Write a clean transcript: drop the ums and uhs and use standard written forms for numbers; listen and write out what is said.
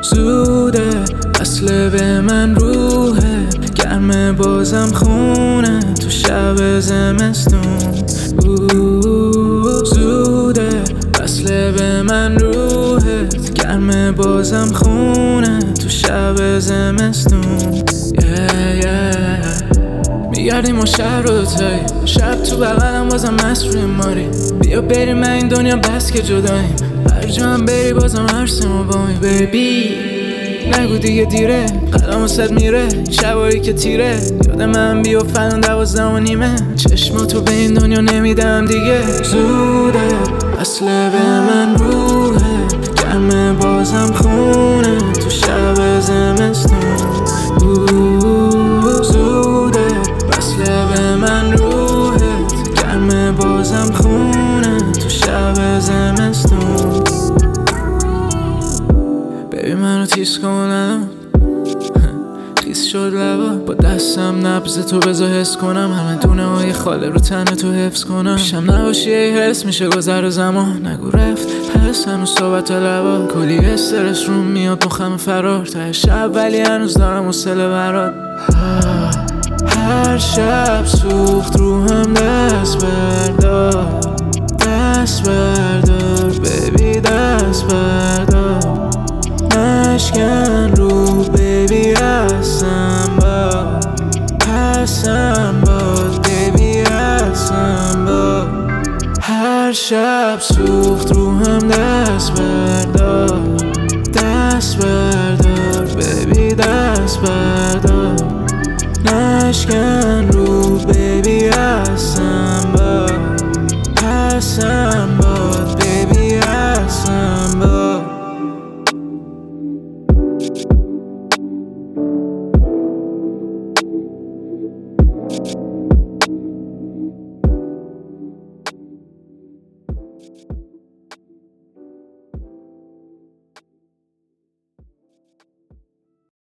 زوده وصله به من روحه، گرمه بازم خونه تو شب زمستون. زوده وصله به من روحه، گرمه بازم خونه تو شب زمستون. میگردیم و شهر رو دوتایی، شب تو بغلم بازم مست روی ماری. بیا بریم من این دنیا بس که جداییم، هر جا هم بری بازم هرسیم و بامی. بیبی نگو دیگه دیره، قدم و صد میره شبایی که تیره. یاد من بیا فلان 12:30، چشماتو به این دنیا نمیدم دیگه. زوده وصله به من روحه، گرمه بازم خونه تو شب زمستون. زوده وصله به من روحه، گرمه بازم خونه تو شب زمستون. ببین منو تیز کنم، خیس شد لبا با دستم، نبض تو بذار حس کنم، همه دونه های خاله رو تن تو حفظ کنم. پیشم نباشی ای حس میشه گذر زمان، نگو رفت هست هنوز صحبت لبا. کلی استرس روم میاد مخم فرار ته شب، ولی هنوز دارم حوصله برات. هر شب سوخت روحم، دست بردار دست بردار بیبی دست بردار. نشکن رو بیبی هستم با بیبی هستم با. هر شب سوخت روحم، دست بردار دست بردار بیبی دست بردار. نشکن رو